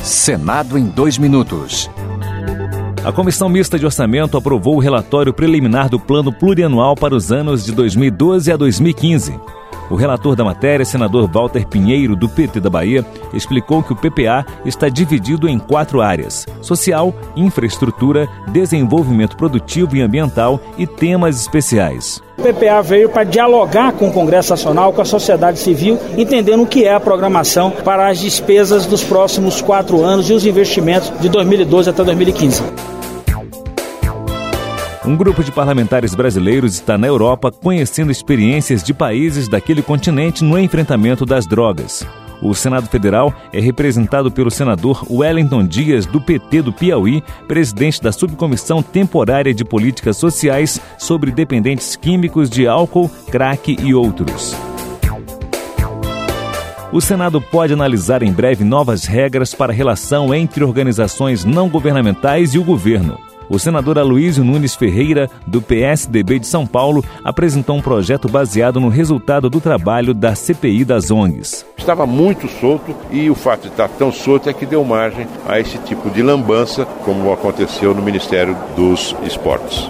Senado em 2 minutos. A Comissão Mista de Orçamento aprovou o relatório preliminar do Plano Plurianual para os anos de 2012 a 2015. O relator da matéria, senador Walter Pinheiro, do PT da Bahia, explicou que o PPA está dividido em 4 áreas: social, infraestrutura, desenvolvimento produtivo e ambiental e temas especiais. O PPA veio para dialogar com o Congresso Nacional, com a sociedade civil, entendendo o que é a programação para as despesas dos próximos 4 anos e os investimentos de 2012 até 2015. Um grupo de parlamentares brasileiros está na Europa conhecendo experiências de países daquele continente no enfrentamento das drogas. O Senado Federal é representado pelo senador Wellington Dias, do PT do Piauí, presidente da Subcomissão Temporária de Políticas Sociais sobre Dependentes Químicos de Álcool, Crack e outros. O Senado pode analisar em breve novas regras para a relação entre organizações não governamentais e o governo. O senador Aloysio Nunes Ferreira, do PSDB de São Paulo, apresentou um projeto baseado no resultado do trabalho da CPI das ONGs. Estava muito solto e o fato de estar tão solto é que deu margem a esse tipo de lambança, como aconteceu no Ministério dos Esportes.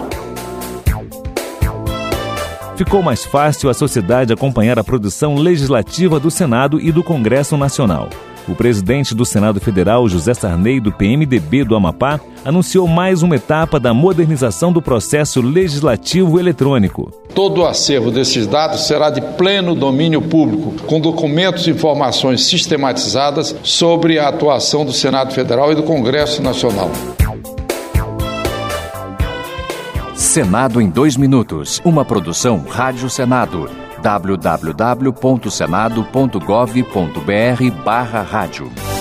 Ficou mais fácil a sociedade acompanhar a produção legislativa do Senado e do Congresso Nacional. O presidente do Senado Federal, José Sarney, do PMDB do Amapá, anunciou mais uma etapa da modernização do processo legislativo eletrônico. Todo o acervo desses dados será de pleno domínio público, com documentos e informações sistematizadas sobre a atuação do Senado Federal e do Congresso Nacional. Senado em 2 minutos. Uma produção Rádio Senado. www.senado.gov.br/rádio